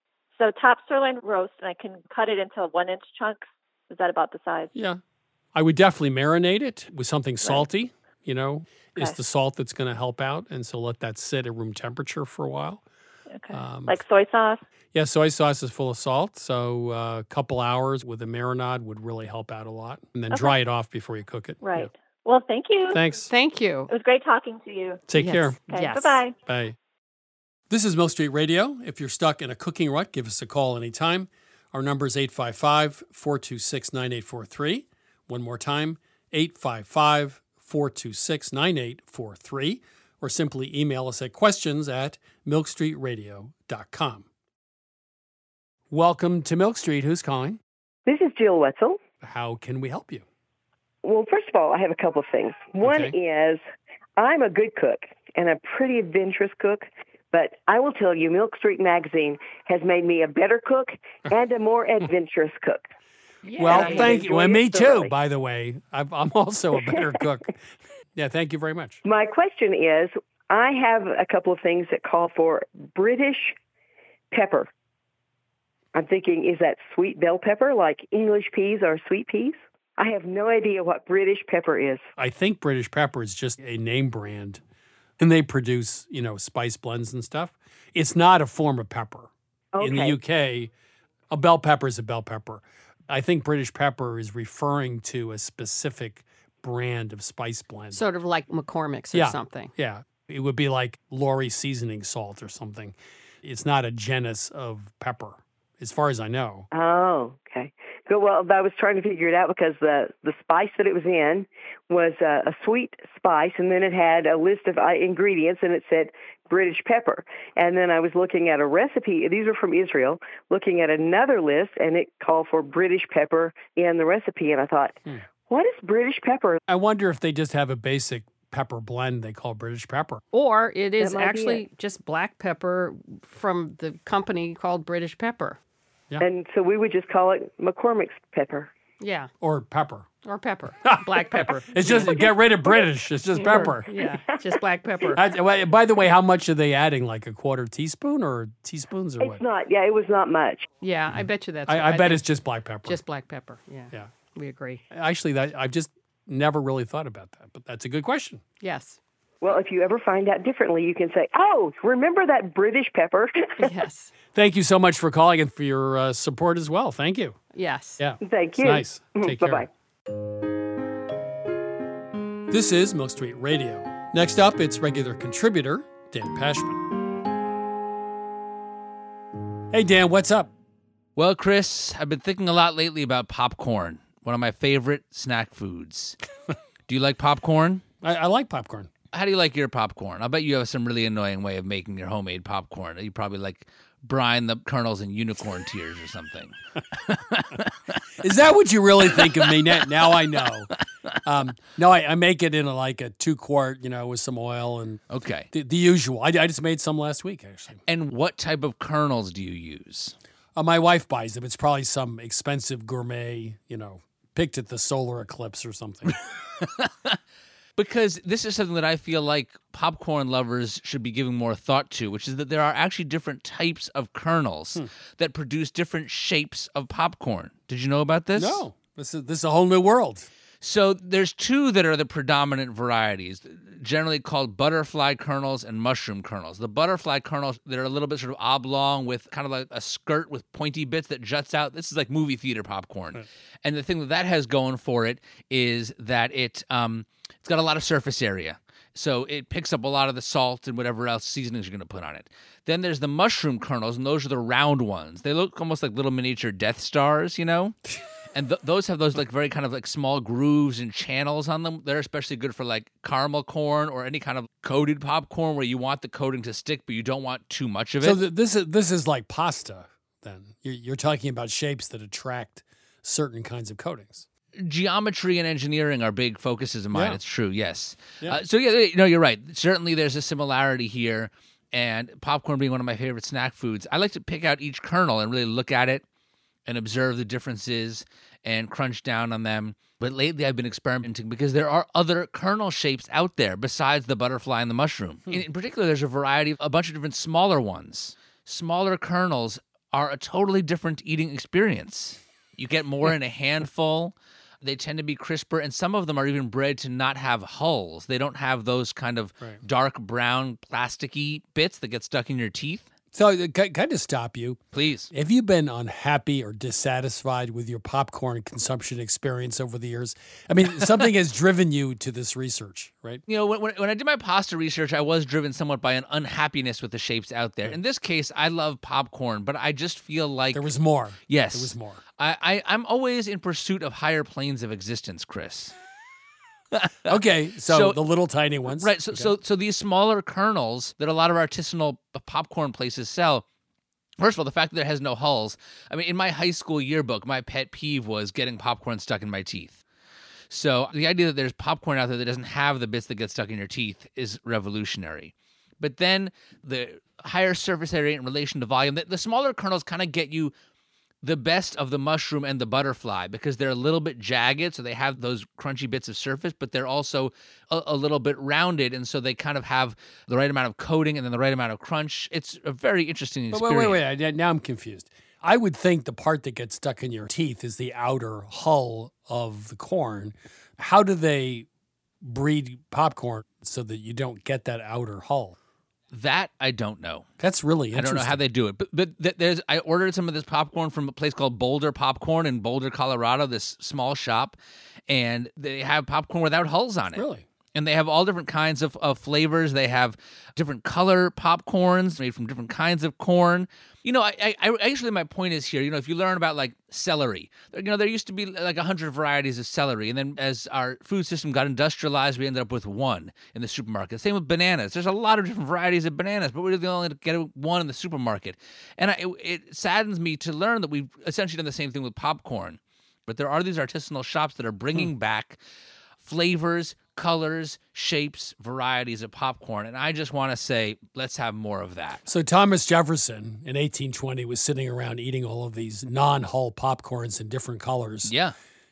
So top sirloin roast, and I can cut it into 1-inch chunks. Is that about the size? Yeah. I would definitely marinate it with something salty, you know. It's the salt that's going to help out, and so let that sit at room temperature for a while. Okay. Like soy sauce? Yeah, soy sauce is full of salt, so a couple hours with a marinade would really help out a lot. And then dry it off before you cook it. Right. Yeah. Well, thank you. Thanks. Thank you. It was great talking to you. Take care. Okay, Yes. bye-bye. Bye. This is Milk Street Radio. If you're stuck in a cooking rut, give us a call anytime. Our number is 855-426-9843. One more time, 855-426-9843. Or simply email us at questions@milkstreetradio.com. Welcome to Milk Street. Who's calling? This is Jill Wetzel. How can we help you? Well, first of all, I have a couple of things. One is I'm a good cook and a pretty adventurous cook, but I will tell you, Milk Street Magazine has made me a better cook and a more adventurous cook. Yeah. Well, thank you. And me too, by the way. I'm also a better cook. Yeah, thank you very much. My question is, I have a couple of things that call for British pepper. I'm thinking, is that sweet bell pepper like English peas or sweet peas? I have no idea what British pepper is. I think British pepper is just a name brand, and they produce, you know, spice blends and stuff. It's not a form of pepper. Okay. In the UK, a bell pepper is a bell pepper. I think British pepper is referring to a specific brand of spice blend. Sort of like McCormick's or something. Yeah. It would be like Lori seasoning salt or something. It's not a genus of pepper, as far as I know. Oh, okay. Good. Well, I was trying to figure it out because the spice that it was in was a sweet spice, and then it had a list of ingredients, and it said British pepper. And then I was looking at a recipe. These are from Israel, looking at another list, and it called for British pepper in the recipe. And I thought, what is British pepper? I wonder if they just have a basic pepper blend they call British pepper. Or it is actually just black pepper from the company called British Pepper. Yeah. And so we would just call it McCormick's pepper. Yeah. Or pepper. Or pepper. Black pepper. It's just, get rid of British. It's just pepper. Yeah, just black pepper. By the way, how much are they adding? Like a quarter teaspoon or teaspoons or what? It's not. Yeah, it was not much. Yeah, I bet you that's I bet it's just black pepper. Just black pepper, yeah. Yeah. We agree. Actually, I've just never really thought about that, but that's a good question. Yes. Well, if you ever find out differently, you can say, oh, remember that British pepper? Yes. Thank you so much for calling and for your support as well. Thank you. Yes. Yeah. Thank you. Nice. Take care. Bye-bye. This is Milk Street Radio. Next up, it's regular contributor, Dan Pashman. Hey, Dan, what's up? Well, Chris, I've been thinking a lot lately about popcorn, one of my favorite snack foods. Do you like popcorn? I like popcorn. How do you like your popcorn? I'll bet you have some really annoying way of making your homemade popcorn. You probably like brine the kernels in unicorn tears or something. Is that what you really think of me? Now I know. No, I make it in a 2-quart, with some oil and the usual. I just made some last week, actually. And what type of kernels do you use? My wife buys them. It's probably some expensive gourmet, picked at the solar eclipse or something. Because this is something that I feel like popcorn lovers should be giving more thought to, which is that there are actually different types of kernels that produce different shapes of popcorn. Did you know about this? No. This is a whole new world. So there's two that are the predominant varieties, generally called butterfly kernels and mushroom kernels. The butterfly kernels, they're a little bit sort of oblong with kind of like a skirt with pointy bits that juts out. This is like movie theater popcorn. Right. And the thing that has going for it is that it's got a lot of surface area. So it picks up a lot of the salt and whatever else seasonings you're going to put on it. Then there's the mushroom kernels, and those are the round ones. They look almost like little miniature Death Stars, And those have those very kind of small grooves and channels on them. They're especially good for caramel corn or any kind of coated popcorn where you want the coating to stick, but you don't want too much of it. So this is like pasta. Then you're talking about shapes that attract certain kinds of coatings. Geometry and engineering are big focuses of mine. Yeah. It's true, yes. Yeah. You're right. Certainly, there's a similarity here. And popcorn being one of my favorite snack foods, I like to pick out each kernel and really look at it and observe the differences and crunch down on them. But lately I've been experimenting because there are other kernel shapes out there besides the butterfly and the mushroom. In particular, there's a variety of a bunch of different smaller ones. Smaller kernels are a totally different eating experience. You get more in a handful. They tend to be crisper, and some of them are even bred to not have hulls. They don't have those kind of dark brown plasticky bits that get stuck in your teeth. So, can I just stop you? Please. Have you been unhappy or dissatisfied with your popcorn consumption experience over the years? I mean, something has driven you to this research, right? When I did my pasta research, I was driven somewhat by an unhappiness with the shapes out there. In this case, I love popcorn, but I just feel like there was more. Yes. There was more. I'm always in pursuit of higher planes of existence, Chris. Okay, so the little tiny ones. Right, so these smaller kernels that a lot of artisanal popcorn places sell, first of all, the fact that it has no hulls. I mean, in my high school yearbook, my pet peeve was getting popcorn stuck in my teeth. So the idea that there's popcorn out there that doesn't have the bits that get stuck in your teeth is revolutionary. But then the higher surface area in relation to volume, the smaller kernels kind of get you the best of the mushroom and the butterfly because they're a little bit jagged, so they have those crunchy bits of surface, but they're also a little bit rounded, and so they kind of have the right amount of coating and then the right amount of crunch. It's a very interesting experience. Wait. Now I'm confused. I would think the part that gets stuck in your teeth is the outer hull of the corn. How do they breed popcorn so that you don't get that outer hull? That I don't know. That's really interesting. I don't know how they do it. But I ordered some of this popcorn from a place called Boulder Popcorn in Boulder, Colorado, this small shop, and they have popcorn without hulls on it. Really? And they have all different kinds of flavors. They have different color popcorns made from different kinds of corn. I actually, my point is here, if you learn about celery, there used to be 100 varieties of celery. And then as our food system got industrialized, we ended up with one in the supermarket. Same with bananas. There's a lot of different varieties of bananas, but we're the only get one in the supermarket. And it saddens me to learn that we've essentially done the same thing with popcorn. But there are these artisanal shops that are bringing back flavors, colors, shapes, varieties of popcorn. And I just want to say, let's have more of that. So Thomas Jefferson in 1820 was sitting around eating all of these non-hull popcorns in different colors. Yeah.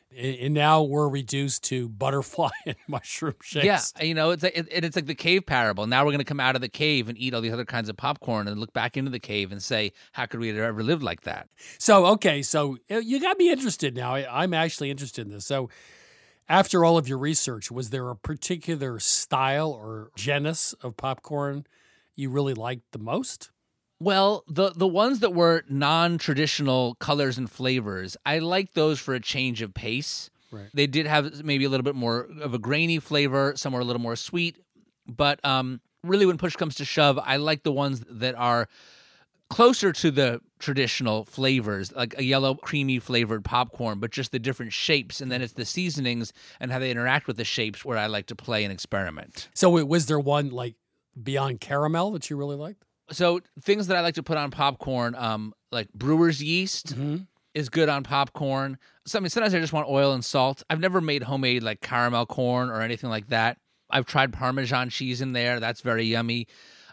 And now we're reduced to butterfly and mushroom shapes. Yeah, it's like the cave parable. Now we're going to come out of the cave and eat all these other kinds of popcorn and look back into the cave and say, how could we have ever lived like that? So you got me interested now. I'm actually interested in this. So after all of your research, was there a particular style or genus of popcorn you really liked the most? Well, the ones that were non-traditional colors and flavors, I liked those for a change of pace. Right. They did have maybe a little bit more of a grainy flavor, some were a little more sweet. But really, when push comes to shove, I like the ones that are closer to the traditional flavors, like a yellow, creamy flavored popcorn, but just the different shapes. And then it's the seasonings and how they interact with the shapes where I like to play and experiment. So was there one like beyond caramel that you really liked? So things that I like to put on popcorn, like brewer's yeast is good on popcorn. Sometimes I just want oil and salt. I've never made homemade like caramel corn or anything like that. I've tried Parmesan cheese in there. That's very yummy.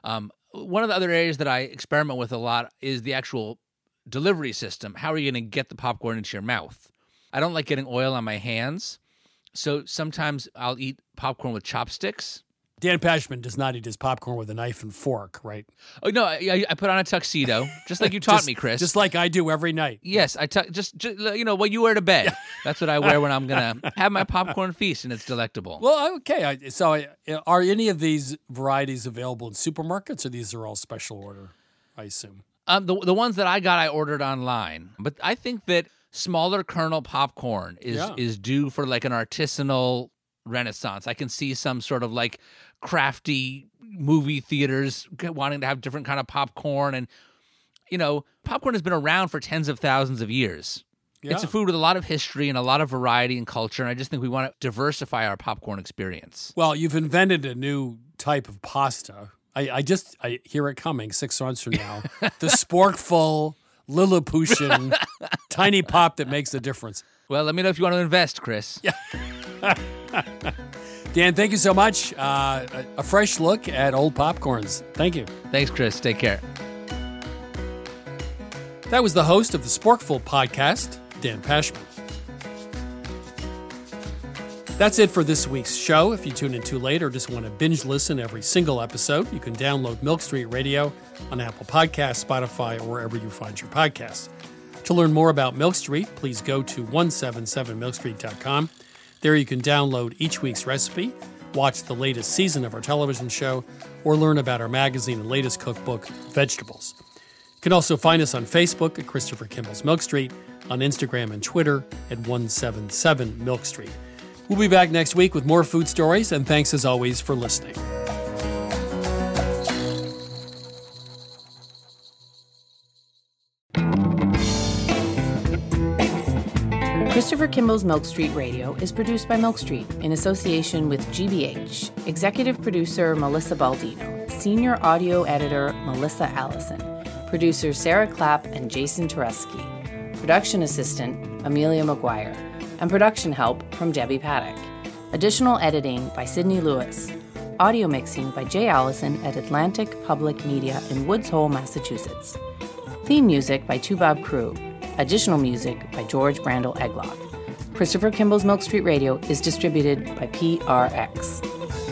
One of the other areas that I experiment with a lot is the actual delivery system. How are you going to get the popcorn into your mouth? I don't like getting oil on my hands. So sometimes I'll eat popcorn with chopsticks. Dan Pashman does not eat his popcorn with a knife and fork, right? Oh, no, I put on a tuxedo, just like you taught me, Chris. Just like I do every night. Yes, just what you wear to bed. Yeah. That's what I wear when I'm going to have my popcorn feast, and it's delectable. Well, okay. So are any of these varieties available in supermarkets, or these are all special order, I assume? The ones that I got, I ordered online. But I think that smaller kernel popcorn is due for like an artisanal renaissance. I can see some sort of like crafty movie theaters wanting to have different kind of popcorn. And, popcorn has been around for tens of thousands of years. Yeah. It's a food with a lot of history and a lot of variety and culture. And I just think we want to diversify our popcorn experience. Well, you've invented a new type of pasta. I hear it coming 6 months from now. The sporkful Lilliputian tiny pop that makes a difference. Well, let me know if you want to invest, Chris. Yeah. Dan, thank you so much. A fresh look at old popcorns. Thank you. Thanks, Chris. Take care. That was the host of the Sporkful podcast, Dan Pashman. That's it for this week's show. If you tune in too late or just want to binge listen every single episode, you can download Milk Street Radio on Apple Podcasts, Spotify, or wherever you find your podcasts. To learn more about Milk Street, please go to 177milkstreet.com. There you can download each week's recipe, watch the latest season of our television show, or learn about our magazine and latest cookbook, Vegetables. You can also find us on Facebook at Christopher Kimball's Milk Street, on Instagram and Twitter at 177 Milk Street. We'll be back next week with more food stories, and thanks as always for listening. Christopher Kimball's Milk Street Radio is produced by Milk Street in association with GBH, executive producer Melissa Baldino, senior audio editor Melissa Allison, producers Sarah Clapp and Jason Tereski, production assistant Amelia McGuire, and production help from Debbie Paddock. Additional editing by Sydney Lewis. Audio mixing by Jay Allison at Atlantic Public Media in Woods Hole, Massachusetts. Theme music by Toubab Crew. Additional music by George Brandel Egloff. Christopher Kimball's Milk Street Radio is distributed by PRX.